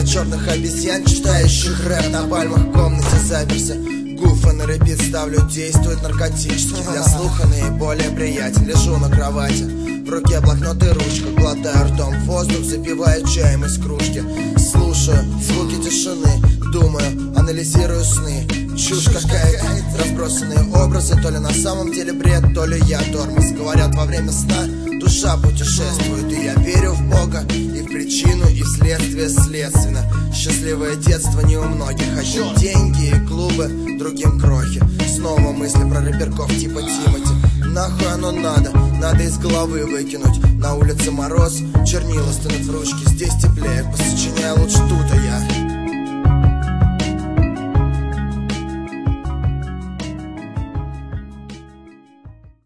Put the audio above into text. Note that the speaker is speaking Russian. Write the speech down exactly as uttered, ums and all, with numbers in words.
черных обезьян, читающих рэп на пальмах в комнате заперся. Гуфа на репит ставлю, действует наркотически. Для слуха наиболее приятен. Лежу на кровати, в руке блокнот и ручка. Глотаю ртом воздух, запиваю чаем из кружки. Слушаю звуки тишины, думаю, анализирую сны. Чушь какая-то, разбросанные образы. То ли на самом деле бред, то ли я тормоз. Говорят, во время сна душа путешествует. И я верю в Бога, и в причину, и в следствие следственно. Счастливое детство не у многих. Одним деньги и клубы, другим крохи. Снова мысли про рэперков типа Тимати. Нахуй оно надо, надо из головы выкинуть. На улице мороз, чернила стынут в ручке. Здесь теплее, посочиняю лучше тут, а я